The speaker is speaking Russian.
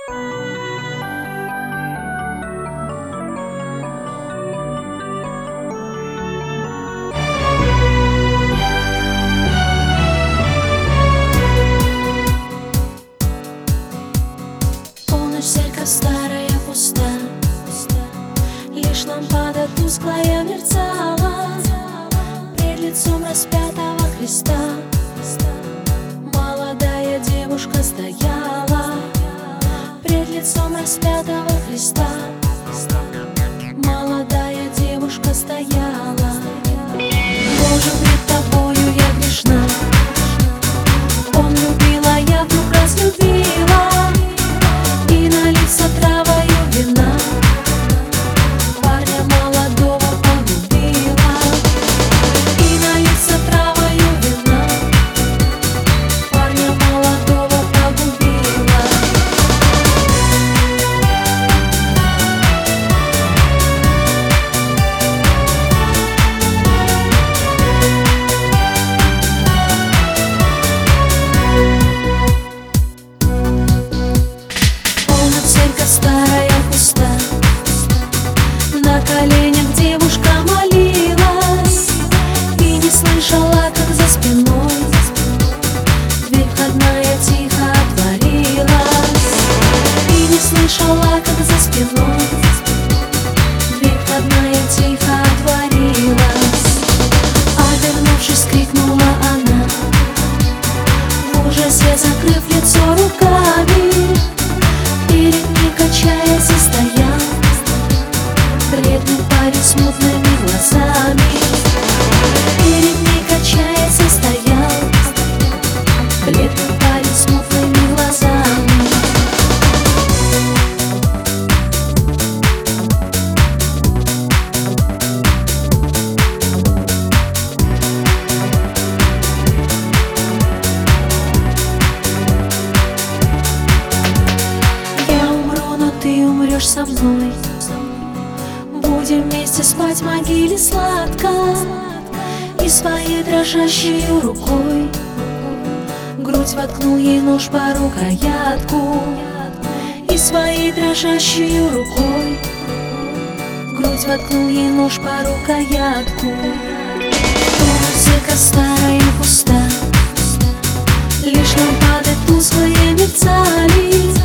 Церковь старая пуста, лишь лампада тусклая мерцала пред лицом распятого Христа. Молодая девушка стояла пред лицом распятого Христа. Молодая девушка стояла. Боже, пред тобою я грешна. Он любила, я вдруг разлюбила, и налиться травою вина парня молодого погубила. И налиться травою вина парня молодого погубила. Церковь старая пуста, на коленях девушка молилась и не слышала, как за спиной дверь входная тихо отворилась. И не слышала, как за спиной дверь входная тихо отворилась. Обернувшись, крикнула она, в ужасе закрыв лицо руками. Перед ней, качаясь, стоял бледный парень с мутными глазами. Перед ней, качаясь, стоял бледный парень с мутными глазами. Ты умрешь со мной, будем вместе спать в могиле сладко. И своей дрожащей рукой грудь воткнул ей нож по рукоятку. И своей дрожащей рукой грудь воткнул ей нож по рукоятку. Церковь старая пуста, лишь лампады тусклые мерцали